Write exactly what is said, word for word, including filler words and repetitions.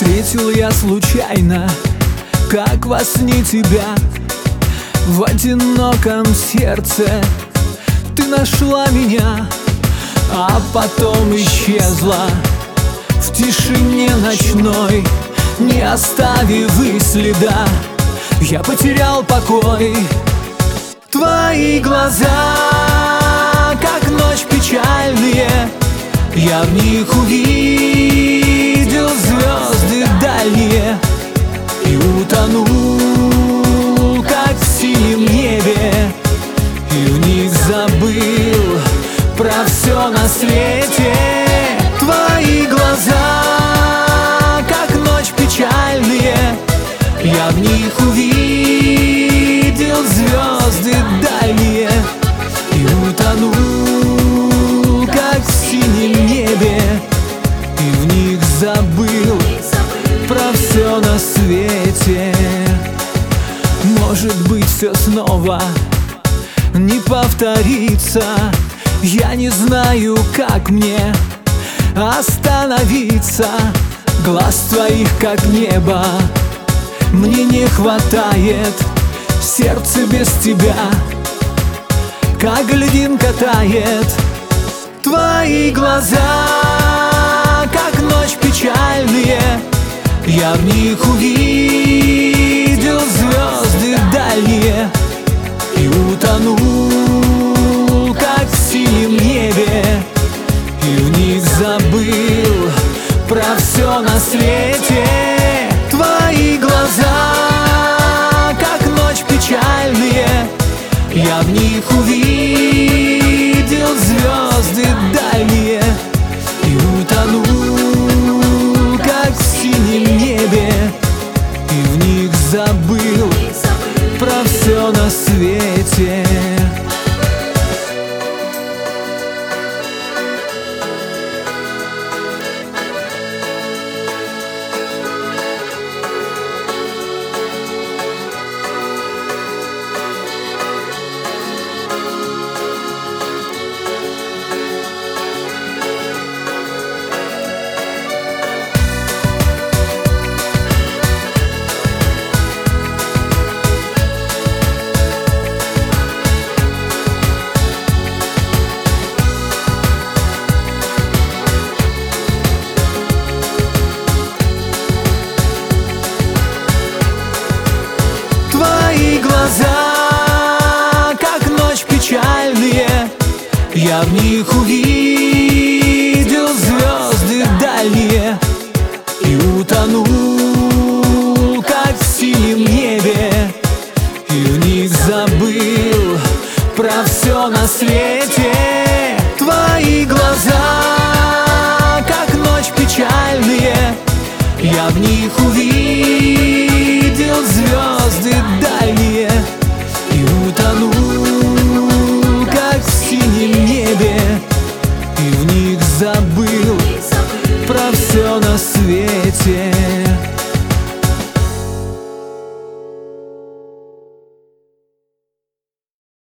Встретил я случайно, как во сне тебя, в одиноком сердце ты нашла меня, а потом исчезла в тишине ночной, не оставив и следа. Я потерял покой. Твои глаза, как ночь печальные, я в них увидел звезды дальние и утонул, как в синем небе, и в них забыл про все на свете. Твои глаза, как ночь печальные, я в них увидел звезды дальние и утонул, как в синем небе, и в них забыл про все на свете. Может быть, все снова не повторится. Я не знаю, как мне остановиться. Глаз твоих, как небо, мне не хватает. Сердце без тебя, как льдинка тает. Твои глаза, как ночь печальные, я в них увидел звезды дальние и утонул, как в синем небе, и в них забыл про все на свете. Твои глаза, как ночь печальные, я в них увидел звезды дальние и утонул, как в синем небе, и в них забыл про все на свете. Твои глаза, как ночь печальные, я в них увидел звезды дальние и утонул, как в синем небе, и в них забыл про все на свете. Твои глаза, как ночь печальные, я в них увидел звезды дальние и утонул, как в синем небе, и в них забыл про все на свете.